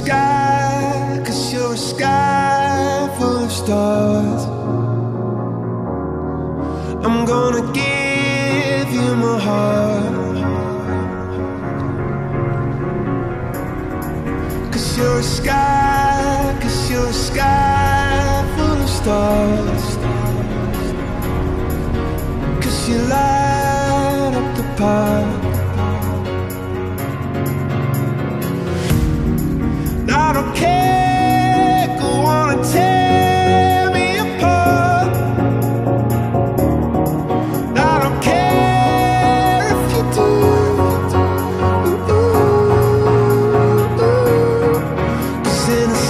sky, 'cause you're a sky full of stars. I'm gonna give you my heart, 'cause you're a sky, 'cause you're a sky full of stars. 'Cause you light up the park. I don't care, go on and tear me apart. I don't care if you do. Cause in the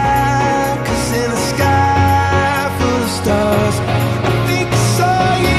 sky full of stars, I think I saw you.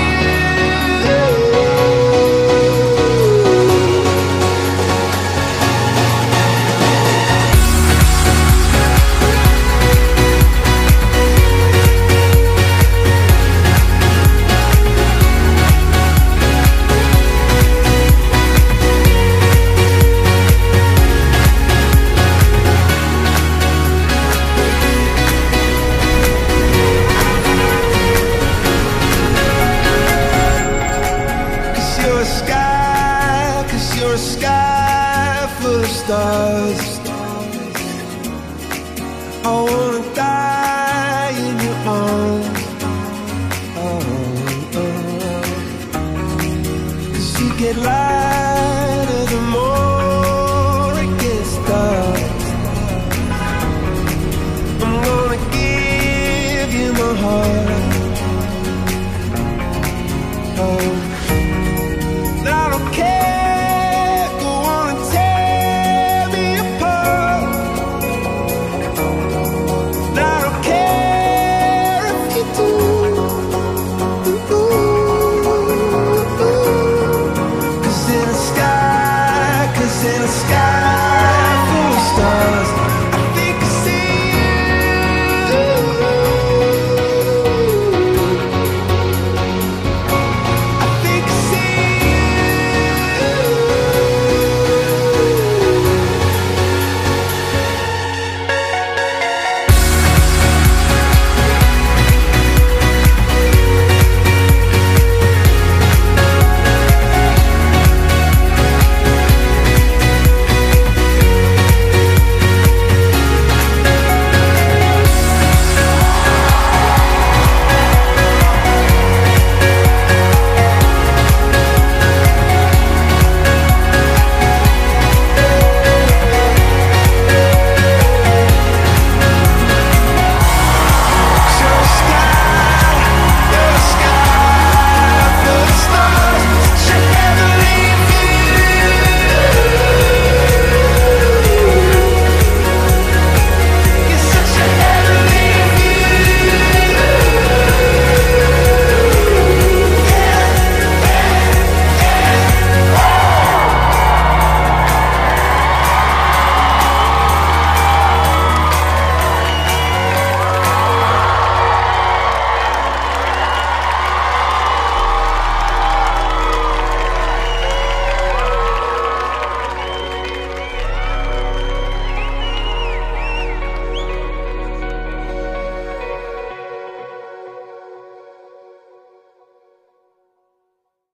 You're a sky full of stars. I wanna die in your arms. Oh, oh. 'Cause you get lighter the more it gets dark. I'm gonna give you my heart. Oh.